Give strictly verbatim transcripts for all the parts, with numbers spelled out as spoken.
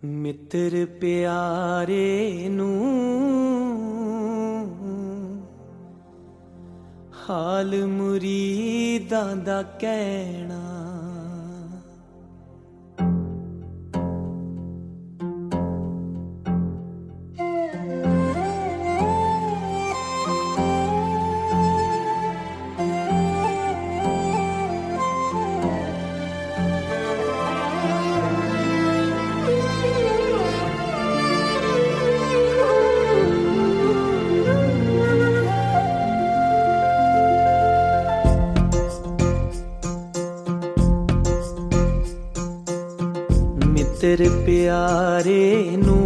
मित्र प्यारे नू हाल मुरीदां दा कहना। मित्र प्यारे नू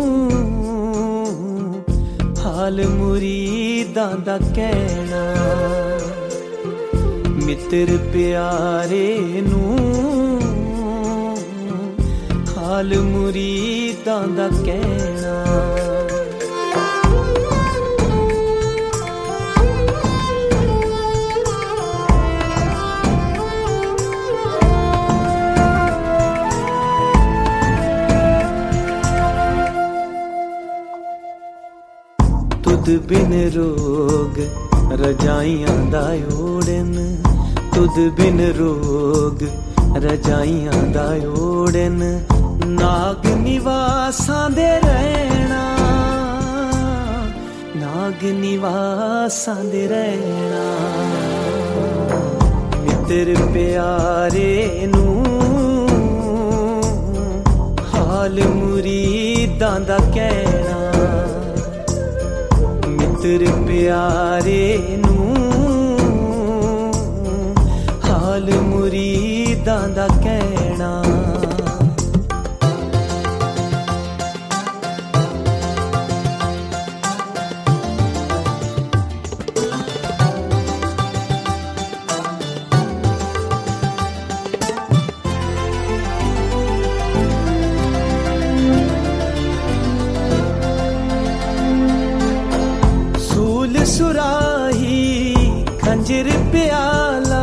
हाल मुरीदां दा कहना। मित्र प्यारे नू हाल मुरीदां दा कहना। तुद बिन रोग रजाइयां दा ओड़न। तुद बिन रोग रजाइयां दा ओड़न। नाग निवासां दे रहना। नाग निवासां दे रहना। मित्र प्यारे नू हाल मुरीदां दा कहना। मित्र प्यारे नू हाल मुरीदां दा कहना। सुराही खंजर प्याला।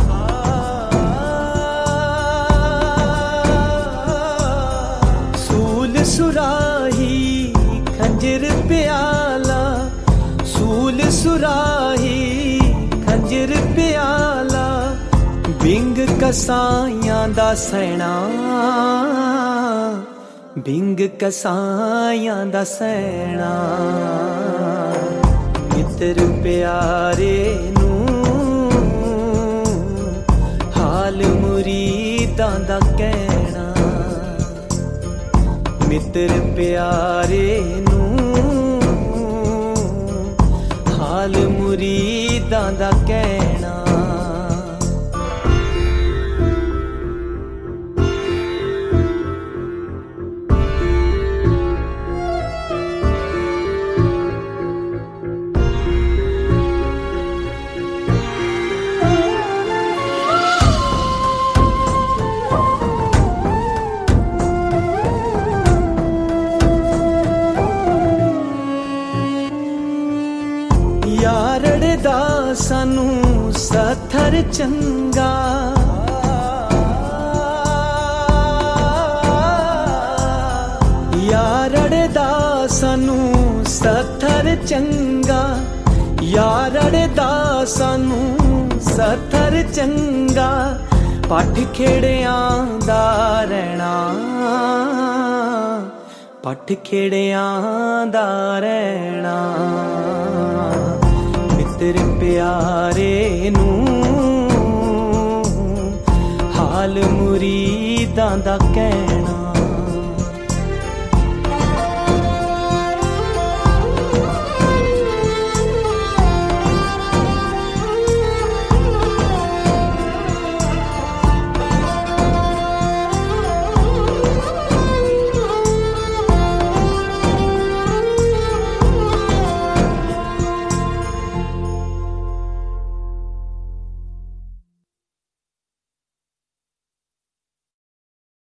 सूल सुराही खंजर प्याला। सूल सुराही खंजर प्याला। बिंग कसाइयां दा सैना। बिंग कसाइयां दा सैना। मित्र प्यारे नू हाल मुरीदां दा कहना। मित्र प्यारे नू हाल मुरीदां दा कहना। यारड़े दा सानू सत्थर चंगा। यारड़े दा सानू सत्थर चंगा। यारड़े दा सानू सत्थर चंगा। पठ खेड़ियां दा रहना। पठ खेड़ियां दा रहना। मित्र प्यारे नू हाल मुरीदां दा कहना।